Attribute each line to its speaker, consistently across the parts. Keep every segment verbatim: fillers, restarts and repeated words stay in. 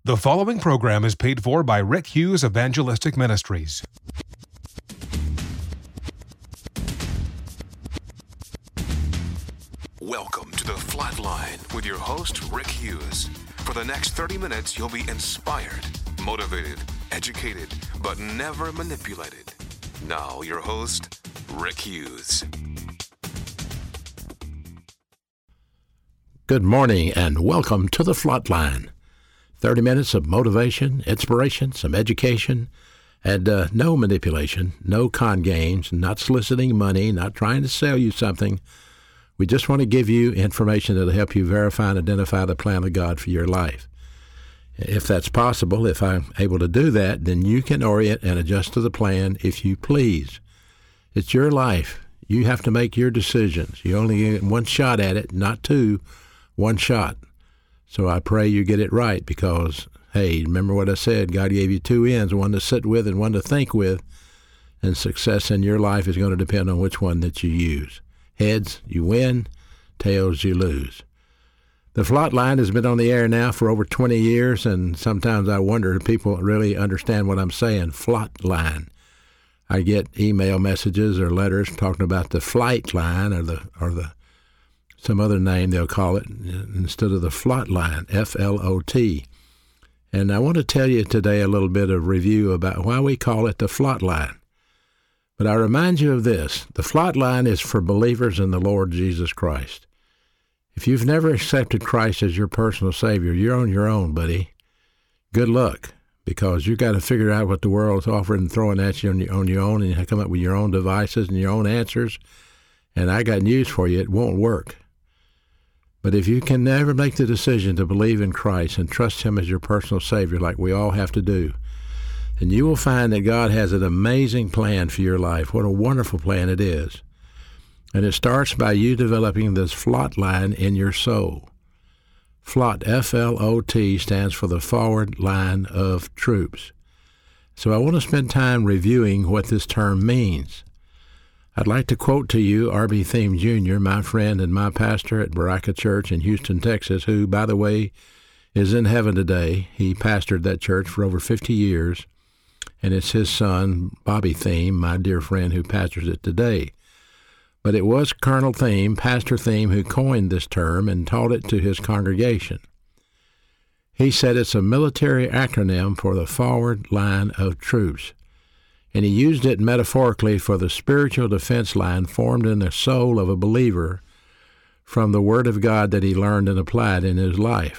Speaker 1: The following program is paid for by Rick Hughes Evangelistic Ministries. Welcome to The Flatline with your host, Rick Hughes. For the next thirty minutes, you'll be inspired, motivated, educated, but never manipulated. Now, your host, Rick Hughes.
Speaker 2: Good morning and welcome to The Flatline. thirty minutes of motivation, inspiration, some education, and uh, no manipulation, no con games, not soliciting money, not trying to sell you something. We just want to give you information that will help you verify and identify the plan of God for your life. If that's possible, if I'm able to do that, then you can orient and adjust to the plan if you please. It's your life. You have to make your decisions. You only get one shot at it, not two, one shot. So I pray you get it right because, hey, remember what I said, God gave you two ends, one to sit with and one to think with, and success in your life is going to depend on which one that you use. Heads, you win. Tails, you lose. The Flatline has been on the air now for over twenty years, and sometimes I wonder if people really understand what I'm saying, Flatline. I get email messages or letters talking about the flight line or the or the some other name they'll call it instead of the Flatline, F L O T. And I want to tell you today a little bit of review about why we call it the Flatline. But I remind you of this. The Flatline is for believers in the Lord Jesus Christ. If you've never accepted Christ as your personal Savior, you're on your own, buddy. Good luck, because you've got to figure out what the world's offering and throwing at you on your, on your own, and you come up with your own devices and your own answers. And I got news for you, it won't work. But if you can never make the decision to believe in Christ and trust Him as your personal Savior like we all have to do, then you will find that God has an amazing plan for your life. What a wonderful plan it is. And it starts by you developing this Flatline in your soul. Flot, F L O T, stands for the forward line of troops. So I want to spend time reviewing what this term means. I'd like to quote to you R B Thiem Junior, my friend and my pastor at Baraka Church in Houston, Texas, who, by the way, is in heaven today. He pastored that church for over fifty years, and it's his son, Bobby Thiem, my dear friend, who pastors it today. But it was Colonel Thiem, Pastor Thiem, who coined this term and taught it to his congregation. He said it's a military acronym for the forward line of troops. And he used it metaphorically for the spiritual defense line formed in the soul of a believer from the Word of God that he learned and applied in his life.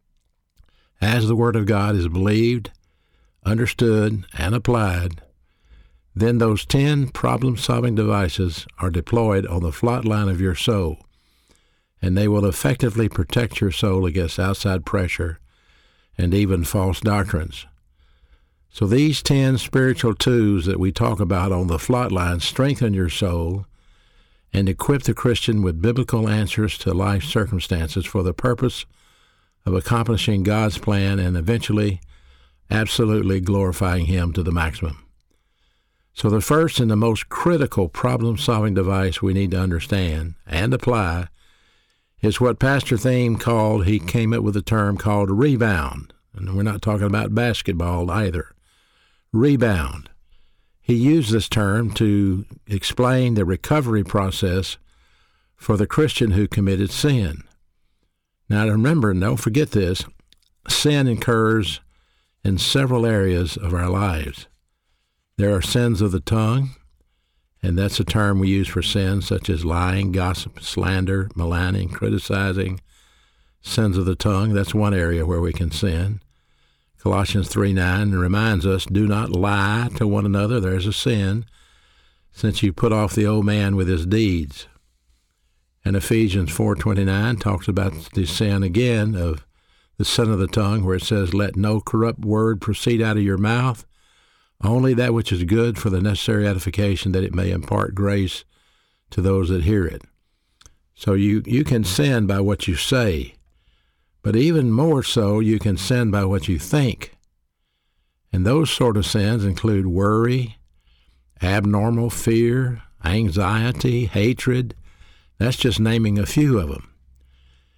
Speaker 2: As the Word of God is believed, understood, and applied, then those ten problem-solving devices are deployed on the Flatline of your soul, and they will effectively protect your soul against outside pressure and even false doctrines. So these ten spiritual tools that we talk about on the Flatline strengthen your soul and equip the Christian with biblical answers to life circumstances for the purpose of accomplishing God's plan and eventually absolutely glorifying Him to the maximum. So the first and the most critical problem-solving device we need to understand and apply is what Pastor Thiem called, he came up with a term called rebound. And we're not talking about basketball either. Rebound. He used this term to explain the recovery process for the Christian who committed sin. Now remember, and don't forget this, sin occurs in several areas of our lives. There are sins of the tongue, and that's a term we use for sins such as lying, gossip, slander, maligning, criticizing. Sins of the tongue, that's one area where we can sin. Colossians three nine reminds us, do not lie to one another, there's a sin, since you put off the old man with his deeds. And Ephesians four twenty-nine talks about the sin again of the sin of the tongue, where it says, let no corrupt word proceed out of your mouth, only that which is good for the necessary edification, that it may impart grace to those that hear it. So you, you can sin by what you say. But even more so, you can sin by what you think. And those sort of sins include worry, abnormal fear, anxiety, hatred. That's just naming a few of them.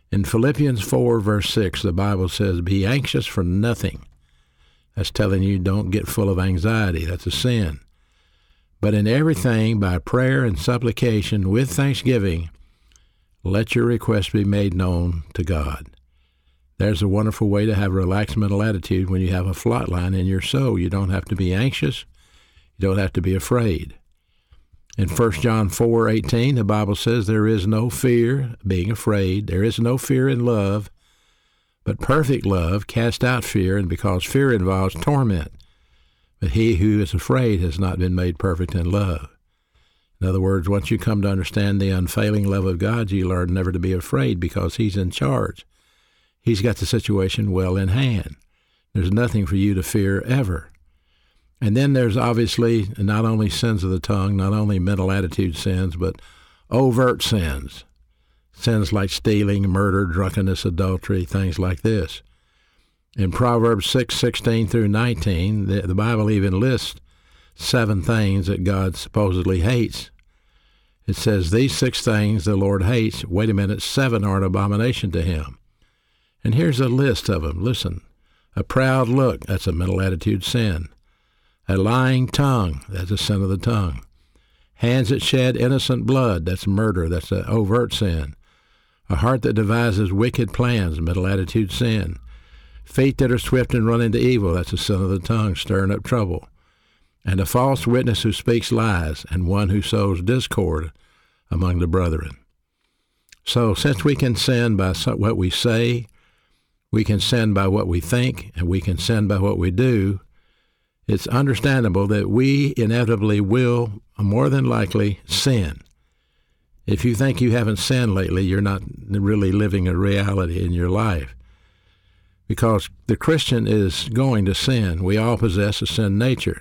Speaker 2: In Philippians four, verse six, the Bible says, be anxious for nothing. That's telling you don't get full of anxiety. That's a sin. But in everything, by prayer and supplication with thanksgiving, let your requests be made known to God. There's a wonderful way to have a relaxed mental attitude when you have a flat line in your soul. You don't have to be anxious. You don't have to be afraid. In First John four eighteen, the Bible says there is no fear, being afraid. There is no fear in love, but perfect love casts out fear, and because fear involves torment. But he who is afraid has not been made perfect in love. In other words, once you come to understand the unfailing love of God, you learn never to be afraid because he's in charge. He's got the situation well in hand. There's nothing for you to fear ever. And then there's obviously not only sins of the tongue, not only mental attitude sins, but overt sins. Sins like stealing, murder, drunkenness, adultery, things like this. In Proverbs six sixteen through nineteen, the, the Bible even lists seven things that God supposedly hates. It says, these six things the Lord hates. Wait a minute, seven are an abomination to him. And here's a list of them. Listen, a proud look, that's a mental attitude sin. A lying tongue, that's a sin of the tongue. Hands that shed innocent blood, that's murder, that's an overt sin. A heart that devises wicked plans, mental attitude sin. Feet that are swift and run into evil, that's a sin of the tongue, stirring up trouble. And a false witness who speaks lies, and one who sows discord among the brethren. So since we can sin by what we say, we can sin by what we think, and we can sin by what we do, it's understandable that we inevitably will, more than likely, sin. If you think you haven't sinned lately, you're not really living a reality in your life. Because the Christian is going to sin. We all possess a sin nature.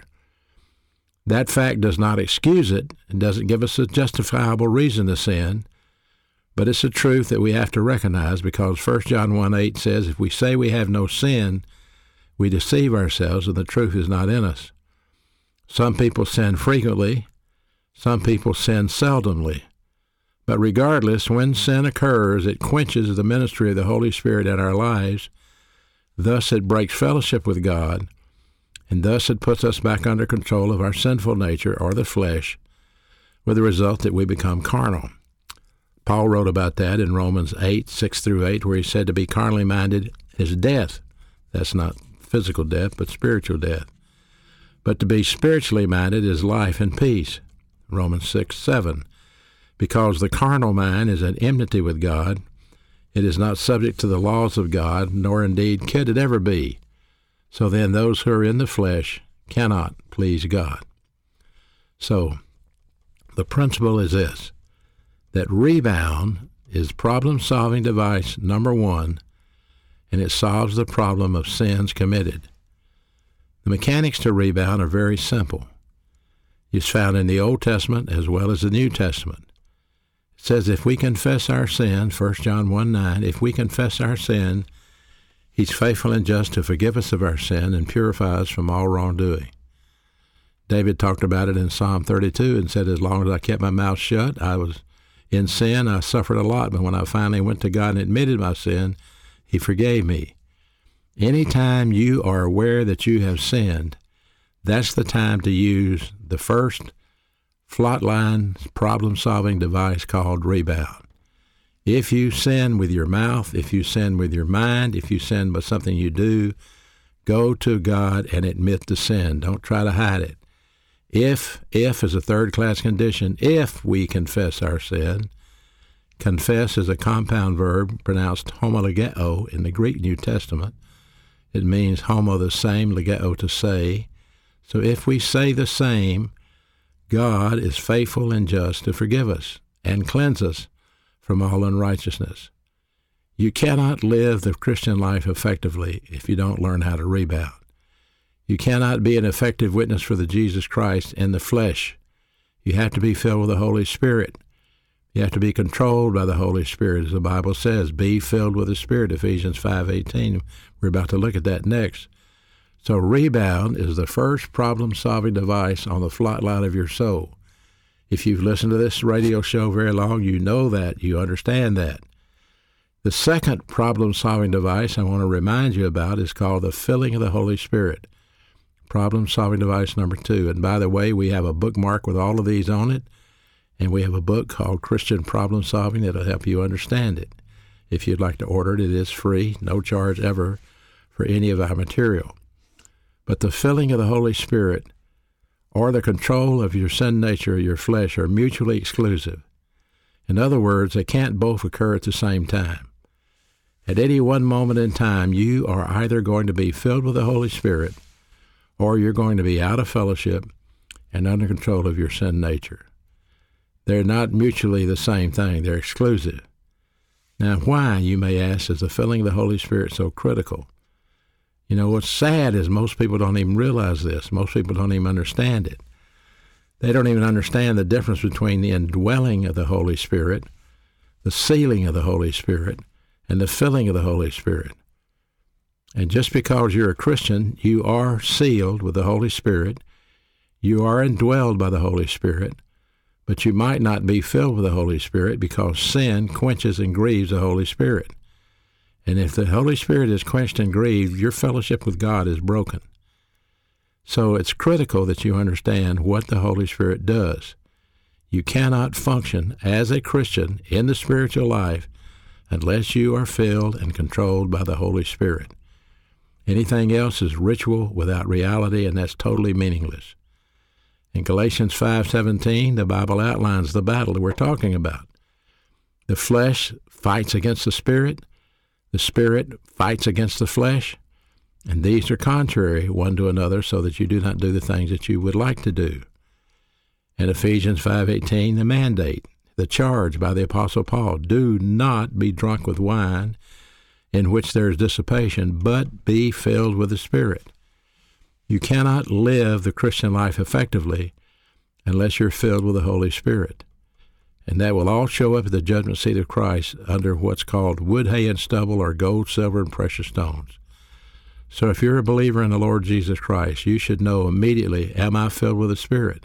Speaker 2: That fact does not excuse it. It doesn't give us a justifiable reason to sin. But it's a truth that we have to recognize because First John one eight says, if we say we have no sin, we deceive ourselves and the truth is not in us. Some people sin frequently. Some people sin seldomly. But regardless, when sin occurs, it quenches the ministry of the Holy Spirit in our lives. Thus it breaks fellowship with God, and thus it puts us back under control of our sinful nature, or the flesh, with the result that we become carnal. Paul wrote about that in Romans eight, six through eight, where he said to be carnally minded is death. That's not physical death, but spiritual death. But to be spiritually minded is life and peace. Romans six, seven. Because the carnal mind is at enmity with God, it is not subject to the laws of God, nor indeed could it ever be. So then those who are in the flesh cannot please God. So the principle is this, that rebound is problem-solving device number one, and it solves the problem of sins committed. The mechanics to rebound are very simple. It's found in the Old Testament as well as the New Testament. It says if we confess our sin, First John one nine, if we confess our sin, he's faithful and just to forgive us of our sin and purify us from all wrongdoing. David talked about it in Psalm thirty-two and said, as long as I kept my mouth shut, I was in sin, I suffered a lot, but when I finally went to God and admitted my sin, he forgave me. Anytime you are aware that you have sinned, that's the time to use the first flatline problem-solving device called rebound. If you sin with your mouth, if you sin with your mind, if you sin by something you do, go to God and admit the sin. Don't try to hide it. If, if is a third-class condition, if we confess our sin, confess is a compound verb pronounced homologeo in the Greek New Testament. It means homo the same, legeo to say. So if we say the same, God is faithful and just to forgive us and cleanse us from all unrighteousness. You cannot live the Christian life effectively if you don't learn how to rebound. You cannot be an effective witness for the Jesus Christ in the flesh. You have to be filled with the Holy Spirit. You have to be controlled by the Holy Spirit, as the Bible says. Be filled with the Spirit, Ephesians five eighteen. We're about to look at that next. So rebound is the first problem-solving device on the flat line of your soul. If you've listened to this radio show very long, you know that. You understand that. The second problem-solving device I want to remind you about is called the filling of the Holy Spirit. Problem-solving device number two. And by the way, we have a bookmark with all of these on it, and we have a book called Christian Problem Solving that will help you understand it. If you'd like to order it, it is free, no charge ever for any of our material. But the filling of the Holy Spirit or the control of your sin nature or your flesh are mutually exclusive. In other words, they can't both occur at the same time. At any one moment in time, you are either going to be filled with the Holy Spirit or you're going to be out of fellowship and under control of your sin nature. They're not mutually the same thing. They're exclusive. Now, why, you may ask, is the filling of the Holy Spirit so critical? You know, what's sad is most people don't even realize this. Most people don't even understand it. They don't even understand the difference between the indwelling of the Holy Spirit, the sealing of the Holy Spirit, and the filling of the Holy Spirit. And just because you're a Christian, you are sealed with the Holy Spirit. You are indwelled by the Holy Spirit. But you might not be filled with the Holy Spirit because sin quenches and grieves the Holy Spirit. And if the Holy Spirit is quenched and grieved, your fellowship with God is broken. So it's critical that you understand what the Holy Spirit does. You cannot function as a Christian in the spiritual life unless you are filled and controlled by the Holy Spirit. Anything else is ritual without reality, and that's totally meaningless. In Galatians five seventeen, the Bible outlines the battle that we're talking about. The flesh fights against the Spirit. The Spirit fights against the flesh. And these are contrary one to another so that you do not do the things that you would like to do. In Ephesians five eighteen, the mandate, the charge by the Apostle Paul, do not be drunk with wine in which there is dissipation, but be filled with the Spirit. You cannot live the Christian life effectively unless you're filled with the Holy Spirit. And that will all show up at the judgment seat of Christ under what's called wood, hay, and stubble, or gold, silver, and precious stones. So if you're a believer in the Lord Jesus Christ, you should know immediately, am I filled with the Spirit?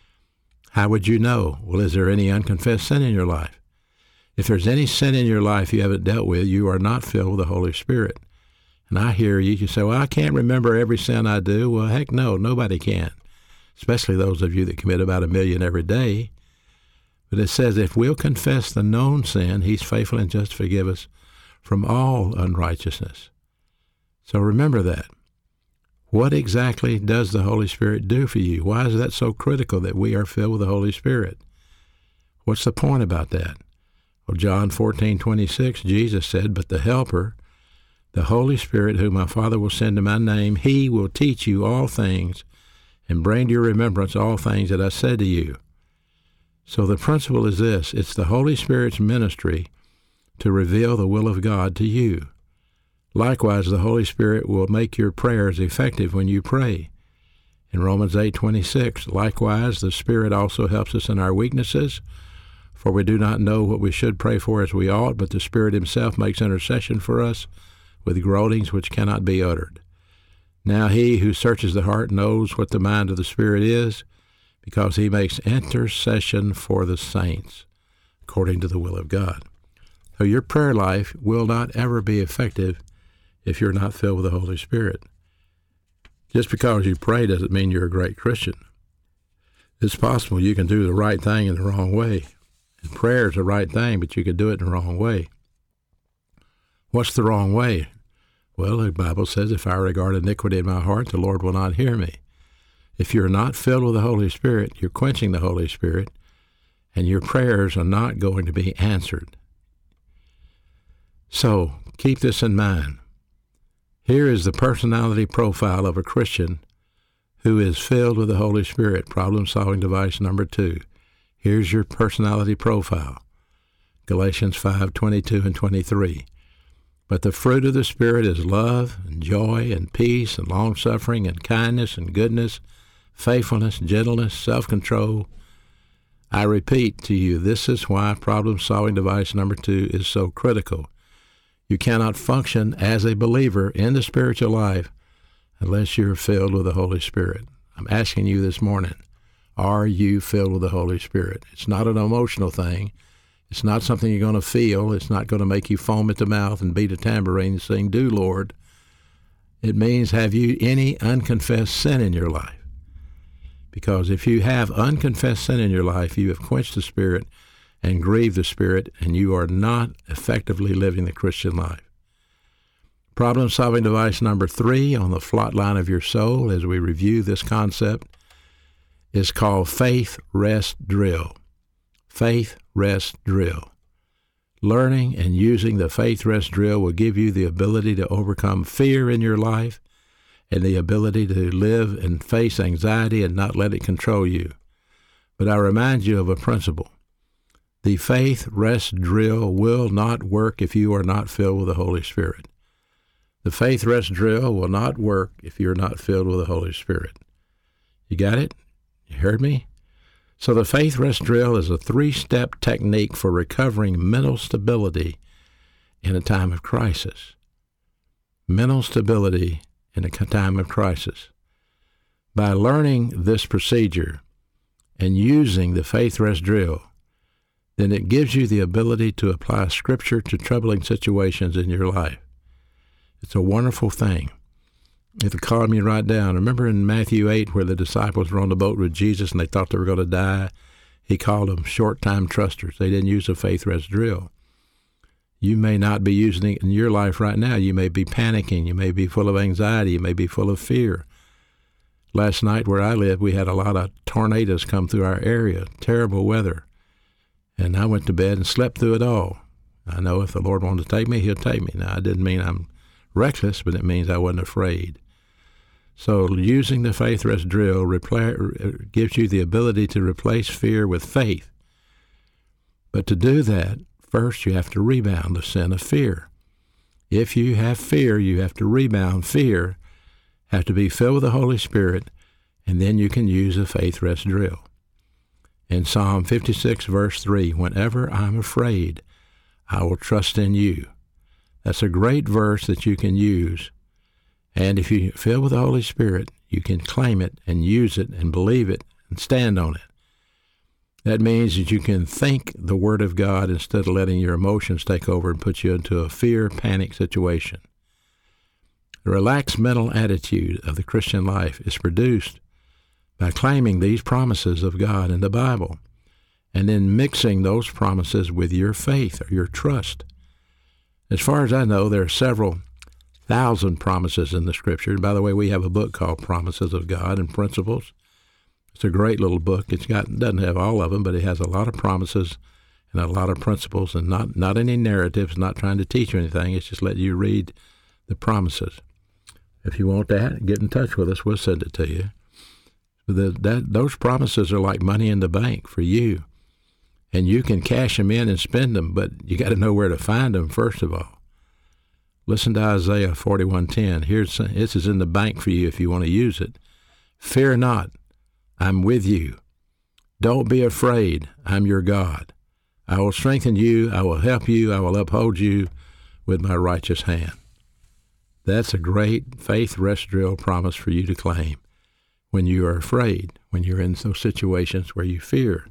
Speaker 2: How would you know? Well, is there any unconfessed sin in your life? If there's any sin in your life you haven't dealt with, you are not filled with the Holy Spirit. And I hear you, you say, well, I can't remember every sin I do. Well, heck no, nobody can, especially those of you that commit about a million every day. But it says if we'll confess the known sin, he's faithful and just to forgive us from all unrighteousness. So remember that. What exactly does the Holy Spirit do for you? Why is that so critical that we are filled with the Holy Spirit? What's the point about that? Well, John fourteen twenty-six, Jesus said, but the Helper, the Holy Spirit, whom my Father will send in my name, he will teach you all things and bring to your remembrance all things that I said to you. So the principle is this. It's the Holy Spirit's ministry to reveal the will of God to you. Likewise, the Holy Spirit will make your prayers effective when you pray. In Romans eight twenty-six, likewise, the Spirit also helps us in our weaknesses, for we do not know what we should pray for as we ought, but the Spirit himself makes intercession for us with groanings which cannot be uttered. Now he who searches the heart knows what the mind of the Spirit is, because he makes intercession for the saints, according to the will of God. So your prayer life will not ever be effective if you're not filled with the Holy Spirit. Just because you pray doesn't mean you're a great Christian. It's possible you can do the right thing in the wrong way. And prayer is the right thing, but you could do it in the wrong way. What's the wrong way? Well, the Bible says, if I regard iniquity in my heart, the Lord will not hear me. If you're not filled with the Holy Spirit, you're quenching the Holy Spirit, and your prayers are not going to be answered. So keep this in mind. Here is the personality profile of a Christian who is filled with the Holy Spirit. Problem-solving device number two. Here's your personality profile. Galatians five twenty-two and twenty-three. But the fruit of the Spirit is love and joy and peace and long-suffering and kindness and goodness, faithfulness, gentleness, self-control. I repeat to you, this is why problem-solving device number two is so critical. You cannot function as a believer in the spiritual life unless you're filled with the Holy Spirit. I'm asking you this morning, are you filled with the Holy Spirit? It's not an emotional thing. It's not something you're going to feel. It's not going to make you foam at the mouth and beat a tambourine and sing, "Do, Lord." It means, have you any unconfessed sin in your life? Because if you have unconfessed sin in your life, you have quenched the Spirit and grieved the Spirit, and you are not effectively living the Christian life. Problem-solving device number three on the flot line of your soul, as we review this concept, is called Faith Rest Drill. Faith Rest Drill. Learning and using the Faith Rest Drill will give you the ability to overcome fear in your life and the ability to live and face anxiety and not let it control you. But I remind you of a principle. The Faith Rest Drill will not work if you are not filled with the Holy Spirit. The Faith Rest Drill will not work if you're not filled with the Holy Spirit. You got it? You heard me? So the Faith Rest Drill is a three-step technique for recovering mental stability in a time of crisis. Mental stability in a time of crisis. By learning this procedure and using the Faith Rest Drill, then it gives you the ability to apply Scripture to troubling situations in your life. It's a wonderful thing. It'll calm you right down. Remember in Matthew eight where the disciples were on the boat with Jesus and they thought they were going to die? He called them short-time trusters. They didn't use a Faith Rest Drill. You may not be using it in your life right now. You may be panicking. You may be full of anxiety. You may be full of fear. Last night where I live, we had a lot of tornadoes come through our area, terrible weather. And I went to bed and slept through it all. I know if the Lord wanted to take me, he'll take me. Now, I didn't mean I'm reckless, but it means I wasn't afraid. So using the Faith Rest Drill repla- gives you the ability to replace fear with faith. But to do that, first you have to rebound the sin of fear. If you have fear, you have to rebound fear, have to be filled with the Holy Spirit, and then you can use a Faith Rest Drill. In Psalm fifty-six, verse three, "Whenever I'm afraid, I will trust in you." That's a great verse that you can use. And if you fill with the Holy Spirit, you can claim it and use it and believe it and stand on it. That means that you can think the Word of God instead of letting your emotions take over and put you into a fear, panic situation. The relaxed mental attitude of the Christian life is produced by claiming these promises of God in the Bible and then mixing those promises with your faith or your trust. As far as I know, there are several thousand promises in the Scripture. And by the way, we have a book called Promises of God and Principles. It's a great little book. It's got doesn't have all of them, but it has a lot of promises and a lot of principles, and not, not any narratives, not trying to teach you anything. It's just let you read the promises. If you want that, get in touch with us. We'll send it to you. The, that, those promises are like money in the bank for you. And you can cash them in and spend them, but you got to know where to find them, first of all. Listen to Isaiah forty-one ten. Here's, this is in the bank for you if you want to use it. "Fear not, I'm with you. Don't be afraid, I'm your God. I will strengthen you, I will help you, I will uphold you with my righteous hand." That's a great Faith Rest Drill promise for you to claim when you are afraid, when you're in those situations where you fear.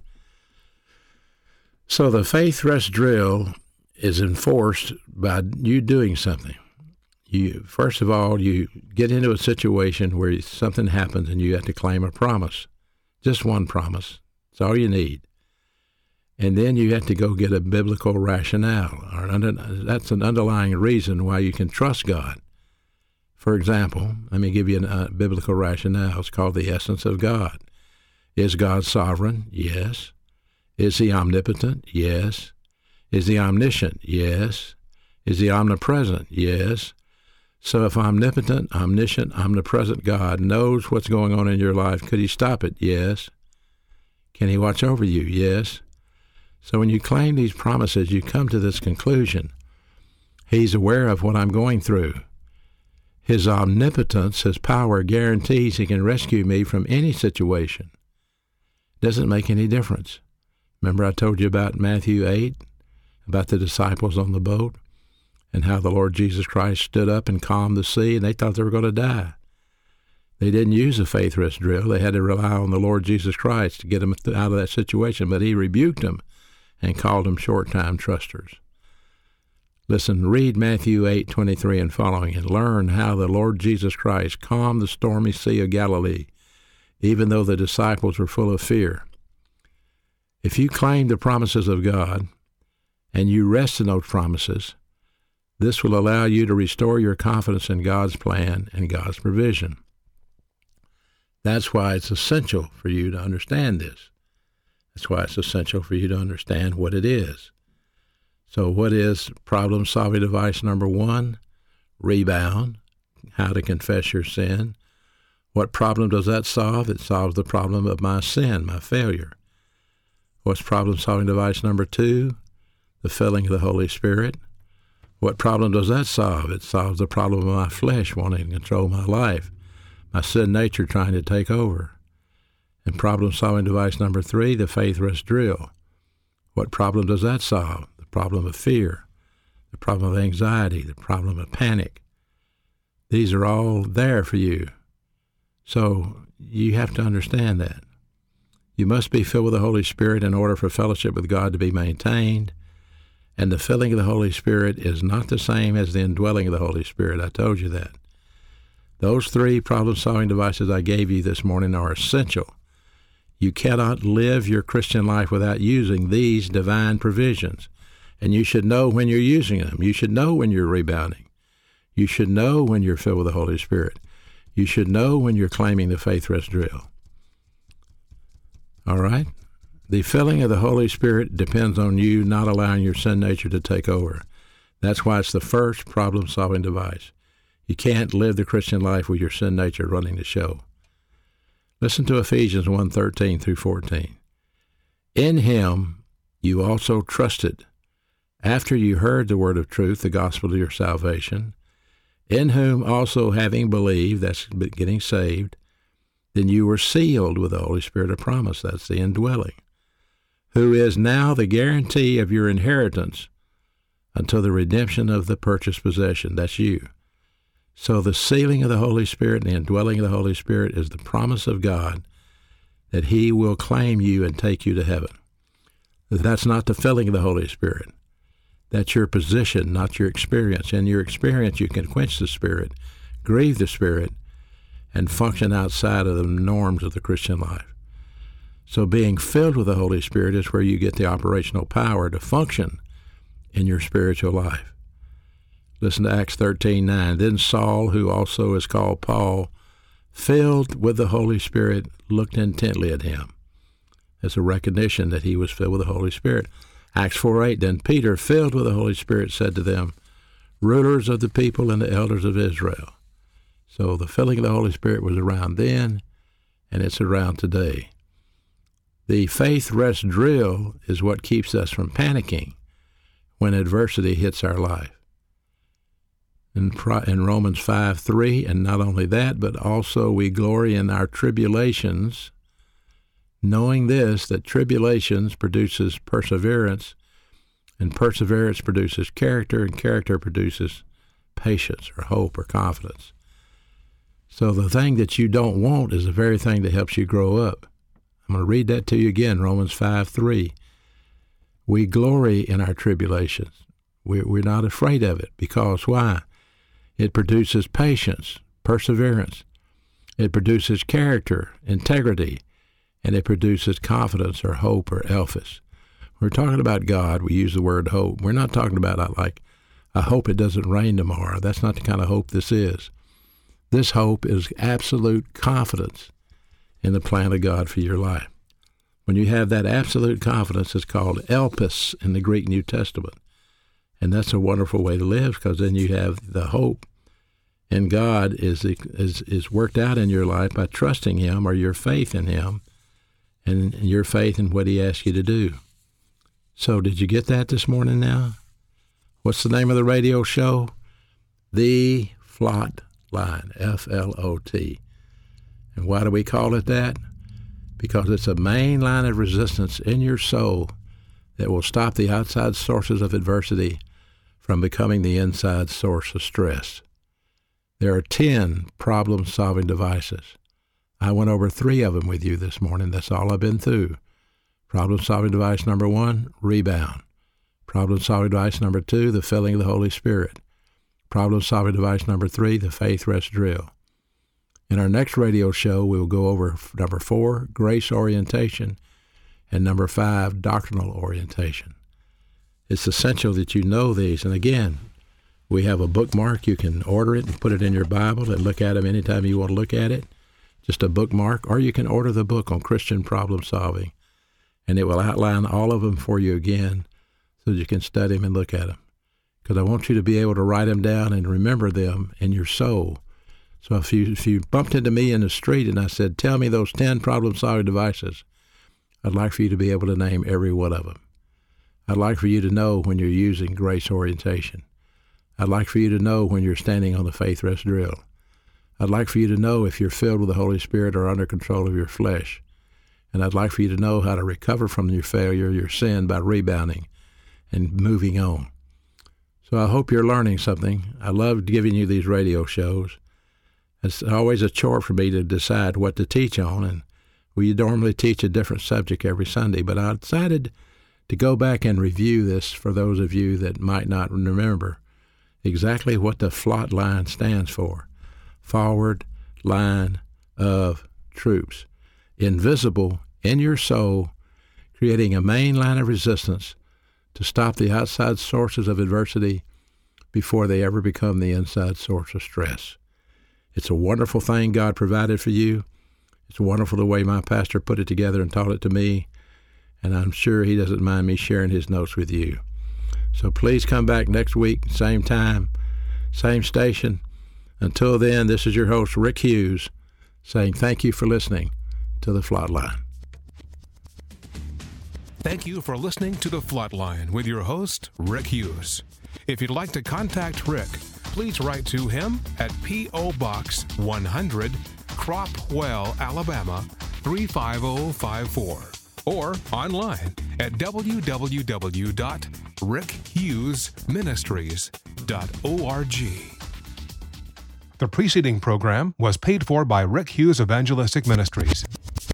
Speaker 2: So the Faith Rest Drill is enforced by you doing something. You first of all, you get into a situation where something happens and you have to claim a promise. Just one promise. That's all you need. And then you have to go get a biblical rationale. Or an under, that's an underlying reason why you can trust God. For example, let me give you a uh, biblical rationale. It's called the essence of God. Is God sovereign? Yes. Is he omnipotent? Yes. Is he omniscient? Yes. Is he omnipresent? Yes. So if omnipotent, omniscient, omnipresent God knows what's going on in your life, could he stop it? Yes. Can he watch over you? Yes. So when you claim these promises, you come to this conclusion. He's aware of what I'm going through. His omnipotence, his power, guarantees he can rescue me from any situation. Doesn't make any difference. Remember I told you about Matthew eight, about the disciples on the boat, and how the Lord Jesus Christ stood up and calmed the sea, and they thought they were going to die. They didn't use a Faith Rest Drill. They had to rely on the Lord Jesus Christ to get them out of that situation, but he rebuked them and called them short-time trusters. Listen, read Matthew eight twenty-three and following and learn how the Lord Jesus Christ calmed the stormy sea of Galilee, even though the disciples were full of fear. If you claim the promises of God and you rest in those promises, this will allow you to restore your confidence in God's plan and God's provision. That's why it's essential for you to understand this. That's why it's essential for you to understand what it is. So what is problem-solving device number one? Rebound, how to confess your sin. What problem does that solve? It solves the problem of my sin, my failure. What's problem-solving device number two? The filling of the Holy Spirit. What problem does that solve? It solves the problem of my flesh wanting to control my life, my sin nature trying to take over. And problem-solving device number three, the faith rest drill. What problem does that solve? The problem of fear, the problem of anxiety, the problem of panic. These are all there for you. So you have to understand that. You must be filled with the Holy Spirit in order for fellowship with God to be maintained. And the filling of the Holy Spirit is not the same as the indwelling of the Holy Spirit. I told you that. Those three problem-solving devices I gave you this morning are essential. You cannot live your Christian life without using these divine provisions. And you should know when you're using them. You should know when you're rebounding. You should know when you're filled with the Holy Spirit. You should know when you're claiming the faith rest drill. All right? The filling of the Holy Spirit depends on you not allowing your sin nature to take over. That's why it's the first problem-solving device. You can't live the Christian life with your sin nature running the show. Listen to Ephesians one thirteen through fourteen. In him you also trusted, after you heard the word of truth, the gospel of your salvation, in whom also having believed, that's getting saved, then you were sealed with the Holy Spirit of promise, that's the indwelling, who is now the guarantee of your inheritance until the redemption of the purchased possession, that's you. So the sealing of the Holy Spirit and the indwelling of the Holy Spirit is the promise of God that he will claim you and take you to heaven. That's not the filling of the Holy Spirit. That's your position, not your experience. In your experience, you can quench the Spirit, grieve the Spirit, and function outside of the norms of the Christian life. So being filled with the Holy Spirit is where you get the operational power to function in your spiritual life. Listen to Acts thirteen nine. Then Saul, who also is called Paul, filled with the Holy Spirit, looked intently at him. As a recognition that he was filled with the Holy Spirit. Acts four eight, then Peter, filled with the Holy Spirit, said to them, rulers of the people and the elders of Israel. So the filling of the Holy Spirit was around then, and it's around today. The faith rest drill is what keeps us from panicking when adversity hits our life. In, in Romans five three, and not only that, but also we glory in our tribulations, knowing this, that tribulations produces perseverance, and perseverance produces character, and character produces patience or hope or confidence. So the thing that you don't want is the very thing that helps you grow up. I'm going to read that to you again, Romans five three. We glory in our tribulations. We're, we're not afraid of it because why? It produces patience, perseverance. It produces character, integrity, and it produces confidence or hope or elphis. When we're talking about God, we use the word hope. We're not talking about like, I hope it doesn't rain tomorrow. That's not the kind of hope this is. This hope is absolute confidence in the plan of God for your life. When you have that absolute confidence, it's called elpis in the Greek New Testament. And that's a wonderful way to live because then you have the hope in God is, is, is worked out in your life by trusting him or your faith in him and your faith in what he asks you to do. So did you get that this morning now? What's the name of the radio show? The Flot Line, F L O T. And why do we call it that? Because it's a main line of resistance in your soul that will stop the outside sources of adversity from becoming the inside source of stress. There are ten problem-solving devices. I went over three of them with you this morning. That's all I've been through Problem-solving device number one, rebound. Problem-solving device number two, the filling of the Holy Spirit. Problem-solving device number three, the faith rest drill. In our next radio show, we will go over number four, grace orientation, and number five, doctrinal orientation. It's essential that you know these. And again, we have a bookmark. You can order it and put it in your Bible and look at them anytime you want to look at it. Just a bookmark. Or you can order the book on Christian problem solving, and it will outline all of them for you again so that you can study them and look at them. Because I want you to be able to write them down and remember them in your soul. So if you if you bumped into me in the street and I said, tell me those ten problem-solving devices, I'd like for you to be able to name every one of them. I'd like for you to know when you're using grace orientation. I'd like for you to know when you're standing on the faith rest drill. I'd like for you to know if you're filled with the Holy Spirit or under control of your flesh. And I'd like for you to know how to recover from your failure, your sin, by rebounding and moving on. So I hope you're learning something. I love giving you these radio shows. It's always a chore for me to decide what to teach on, and we normally teach a different subject every Sunday, but I decided to go back and review this for those of you that might not remember exactly what the FLOT line stands for. Forward Line of Troops. Invisible in your soul, creating a main line of resistance to stop the outside sources of adversity before they ever become the inside source of stress. It's a wonderful thing God provided for you. It's wonderful the way my pastor put it together and taught it to me, and I'm sure he doesn't mind me sharing his notes with you. So please come back next week, same time, same station. Until then, this is your host, Rick Hughes, saying thank you for listening to The FLOT Line.
Speaker 1: Thank you for listening to The FLOT Line with your host, Rick Hughes. If you'd like to contact Rick, please write to him at P O. Box one hundred, Cropwell, Alabama three five zero five four, or online at w w w dot rick hughes ministries dot org. The preceding program was paid for by Rick Hughes Evangelistic Ministries.